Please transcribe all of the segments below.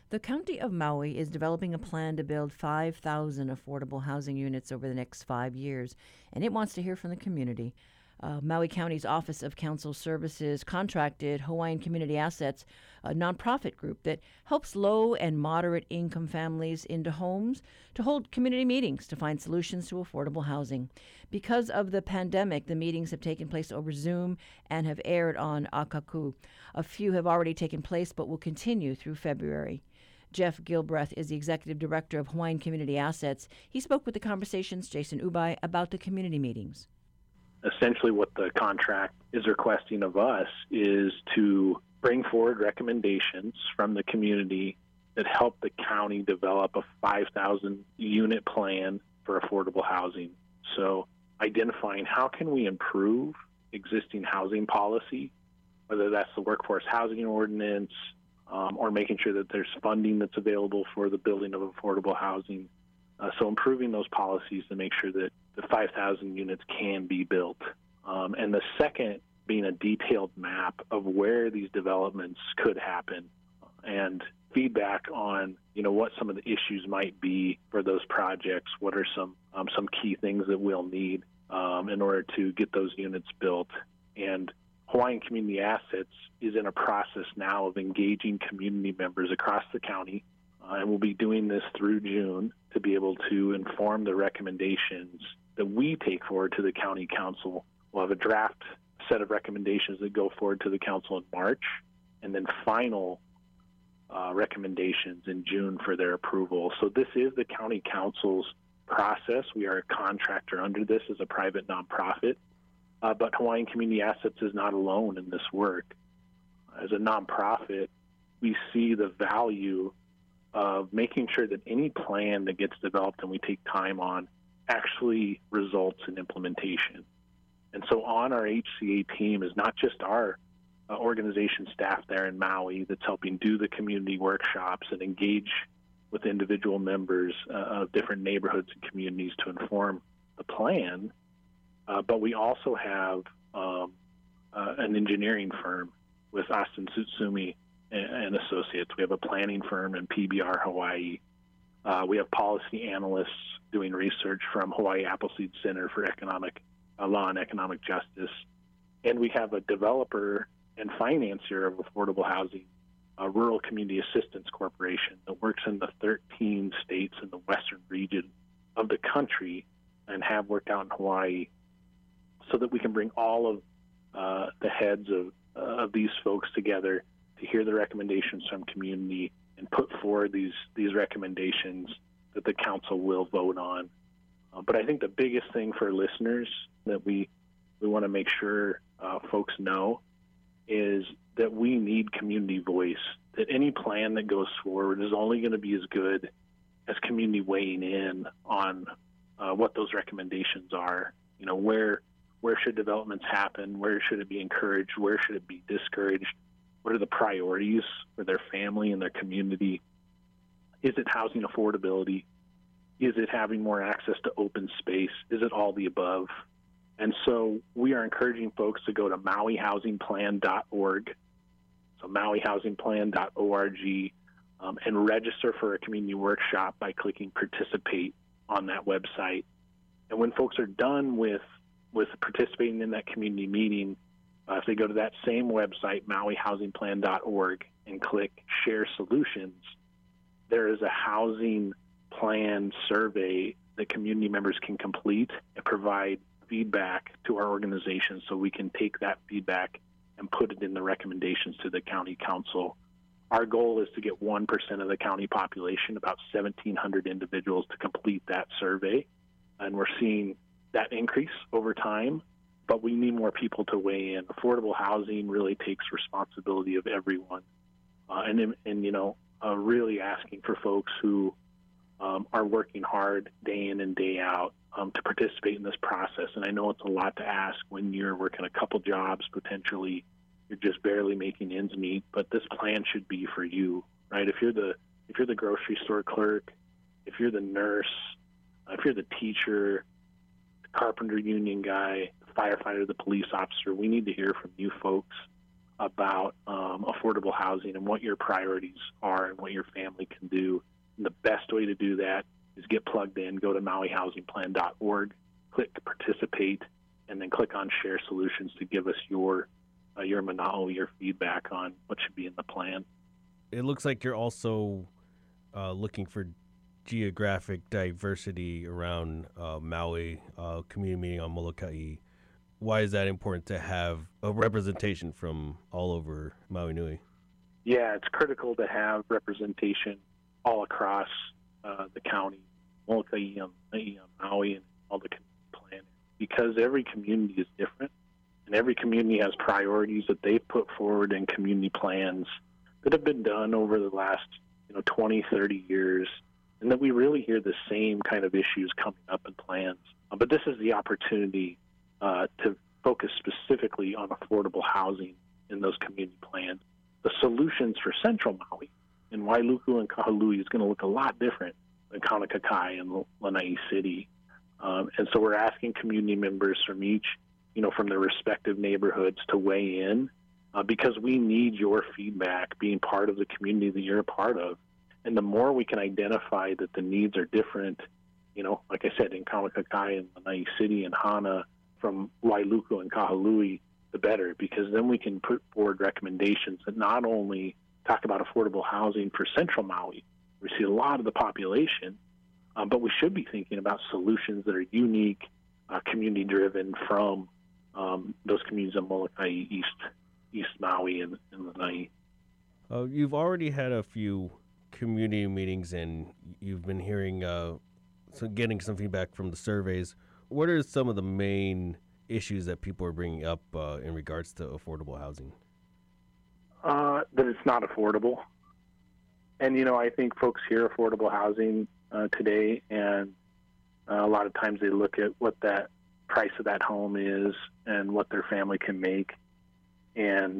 The County of Maui is developing a plan to build 5,000 affordable housing units over the next 5 years, and it wants to hear from the community. Maui County's Office of Council Services contracted Hawaiian Community Assets, a nonprofit group that helps low and moderate income families into homes, to hold community meetings to find solutions to affordable housing. Because of the pandemic, the meetings have taken place over Zoom and have aired on Akaku. A few have already taken place but will continue through February. Jeff Gilbreth is the executive director of Hawaiian Community Assets. He spoke with the Conversation's Jason Ubai about the community meetings. Essentially what the contract is requesting of us is to bring forward recommendations from the community that help the county develop a 5,000 unit plan for affordable housing. So identifying how can we improve existing housing policy, whether that's the workforce housing ordinance, or making sure that there's funding that's available for the building of affordable housing. So improving those policies to make sure that the 5,000 units can be built. And the second being a detailed map of where these developments could happen and feedback on, what some of the issues might be for those projects. What are some key things that we'll need in order to get those units built. And Hawaiian Community Assets is in a process now of engaging community members across the county, and we'll be doing this through June to be able to inform the recommendations that we take forward to the county council. We'll have a draft set of recommendations that go forward to the council in March, and then final recommendations in June for their approval. So this is the county council's process. We are a contractor under this as a private nonprofit, but Hawaiian Community Assets is not alone in this work. As a nonprofit, we see the value of making sure that any plan that gets developed and we take time on actually results in implementation. And so on our HCA team is not just our organization staff there in Maui that's helping do the community workshops and engage with individual members of different neighborhoods and communities to inform the plan, but we also have an engineering firm with Austin Tsutsumi and Associates. We have a planning firm in PBR Hawaii. We have policy analysts doing research from Hawaii Appleseed Center for Law and Economic Justice. And we have a developer and financier of affordable housing, a Rural Community Assistance Corporation that works in the 13 states in the western region of the country and have worked out in Hawaii, so that we can bring all of the heads of these folks together to hear the recommendations from community and put forward these recommendations that the council will vote on. But I think the biggest thing for listeners that we want to make sure folks know is that we need community voice, that any plan that goes forward is only going to be as good as community weighing in on what those recommendations are. Where should developments happen? Where should it be encouraged? Where should it be discouraged? What are the priorities for their family and their community? Is it housing affordability? Is it having more access to open space? Is it all the above? And so we are encouraging folks to go to mauihousingplan.org, so mauihousingplan.org, and register for a community workshop by clicking participate on that website. And when folks are done with participating in that community meeting, if they go to that same website, mauihousingplan.org, and click Share Solutions, there is a housing plan survey that community members can complete and provide feedback to our organization, so we can take that feedback and put it in the recommendations to the county council. Our goal is to get 1% of the county population, about 1,700 individuals, to complete that survey. And we're seeing that increase over time, but we need more people to weigh in. Affordable housing really takes responsibility of everyone. Really asking for folks who are working hard day in and day out to participate in this process. And I know it's a lot to ask when you're working a couple jobs, potentially you're just barely making ends meet, but this plan should be for you, right? If you're the grocery store clerk, if you're the nurse, if you're the teacher, the carpenter union guy, the firefighter, the police officer, we need to hear from you folks about affordable housing and what your priorities are and what your family can do. And the best way to do that is get plugged in, go to MauiHousingPlan.org, click participate, and then click on share solutions to give us your feedback on what should be in the plan. It looks like you're also looking for geographic diversity around Maui, community meeting on Molokai. Why is that important to have a representation from all over Maui Nui? Yeah, it's critical to have representation all across the county, Molokai, Maui, and all the plan, because every community is different, and every community has priorities that they've put forward in community plans that have been done over the last 20, 30 years, and that we really hear the same kind of issues coming up in plans. But this is the opportunity to focus specifically on affordable housing in those community plans. The solutions for Central Maui in Wailuku and Kahului is going to look a lot different than Kaunakakai and Lanai City. And so we're asking community members from each, from their respective neighborhoods to weigh in because we need your feedback being part of the community that you're a part of. And the more we can identify that the needs are different, like I said, in Kaunakakai and Lanai City and Hana, from Wailuku and Kahului, the better, because then we can put forward recommendations that not only talk about affordable housing for Central Maui, we see a lot of the population, but we should be thinking about solutions that are unique, community-driven from those communities of Molokai, East Maui, and Lanai. You've already had a few community meetings, and you've been hearing, getting some feedback from the surveys. What are some of the main issues that people are bringing up in regards to affordable housing? That it's not affordable. And, I think folks hear affordable housing today, and a lot of times they look at what that price of that home is and what their family can make. And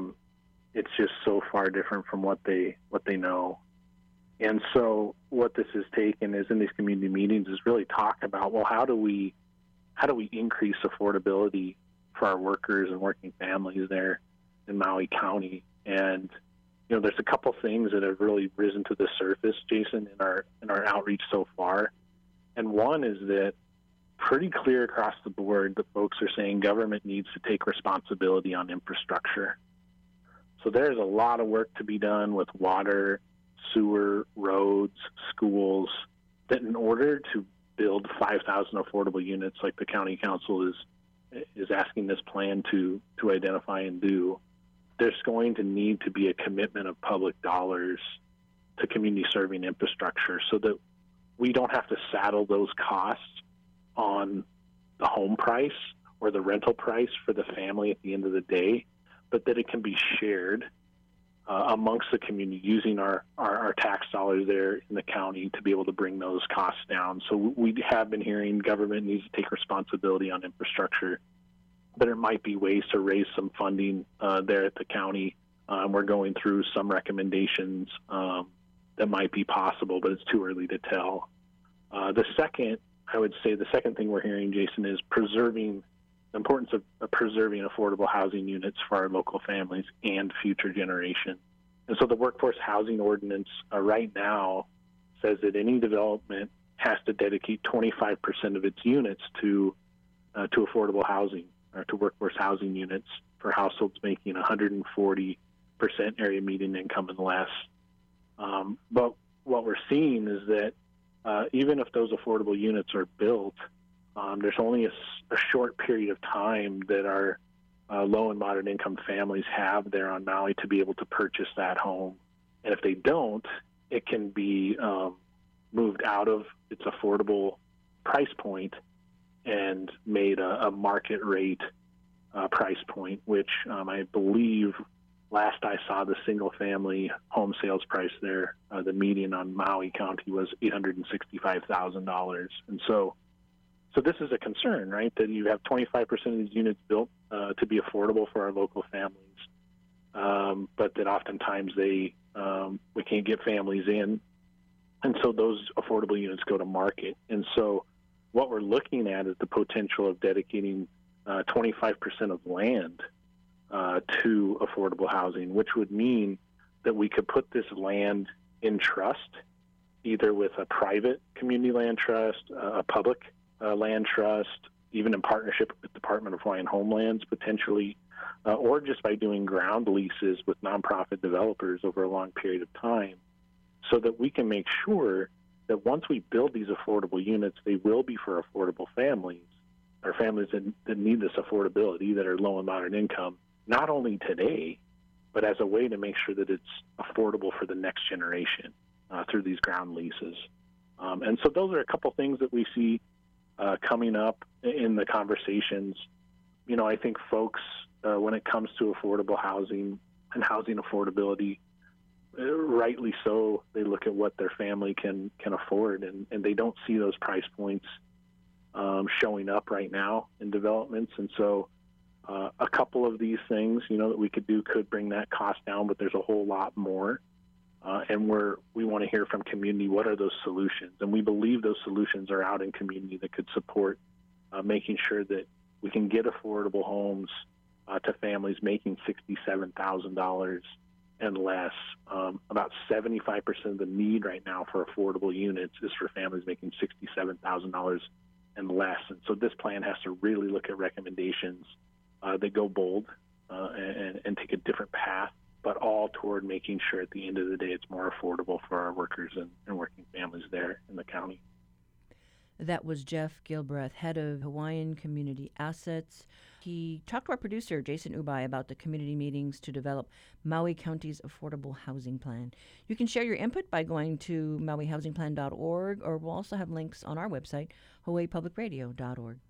it's just so far different from what they know. And so what this has taken is in these community meetings is really talk about, well, how do we increase affordability for our workers and working families there in Maui County? And there's a couple things that have really risen to the surface, Jason, in our outreach so far. And one is that pretty clear across the board that folks are saying government needs to take responsibility on infrastructure. So there's a lot of work to be done with water, sewer, roads, schools, that in order to build 5,000 affordable units like the county council is asking this plan to identify and do, there's going to need to be a commitment of public dollars to community serving infrastructure so that we don't have to saddle those costs on the home price or the rental price for the family at the end of the day, but that it can be shared amongst the community using our tax dollars there in the county to be able to bring those costs down. So we have been hearing government needs to take responsibility on infrastructure. There might be ways to raise some funding there at the county. We're going through some recommendations that might be possible, but it's too early to tell. The second thing we're hearing, Jason, is the importance of preserving affordable housing units for our local families and future generations. And so the workforce housing ordinance right now says that any development has to dedicate 25% of its units to affordable housing or to workforce housing units for households making 140% area median income and less. But what we're seeing is that even if those affordable units are built, there's only a short period of time that our low and moderate income families have there on Maui to be able to purchase that home. And if they don't, it can be moved out of its affordable price point and made a market rate price point, which I believe last I saw the single family home sales price there, the median on Maui County was $865,000. And so this is a concern, right? That you have 25% of these units built to be affordable for our local families, but that oftentimes we can't get families in, and so those affordable units go to market. And so what we're looking at is the potential of dedicating 25% of land to affordable housing, which would mean that we could put this land in trust, either with a private community land trust, a public land trust, even in partnership with the Department of Hawaiian Homelands potentially, or just by doing ground leases with nonprofit developers over a long period of time, so that we can make sure that once we build these affordable units, they will be for affordable families, or families that need this affordability, that are low and moderate income, not only today, but as a way to make sure that it's affordable for the next generation through these ground leases. And so those are a couple things that we see coming up in the conversations. I think folks, when it comes to affordable housing and housing affordability, rightly so, they look at what their family can afford, and they don't see those price points showing up right now in developments. And so a couple of these things, that we could do could bring that cost down, but there's a whole lot more. And we want to hear from community, what are those solutions? And we believe those solutions are out in community that could support making sure that we can get affordable homes to families making $67,000 and less. About 75% of the need right now for affordable units is for families making $67,000 and less. And so this plan has to really look at recommendations that go bold and take a different path, but all toward making sure at the end of the day it's more affordable for our workers and working families there in the county. That was Jeff Gilbreth, head of Hawaiian Community Assets. He talked to our producer, Jason Ubai, about the community meetings to develop Maui County's affordable housing plan. You can share your input by going to mauihousingplan.org, or we'll also have links on our website, hawaiipublicradio.org.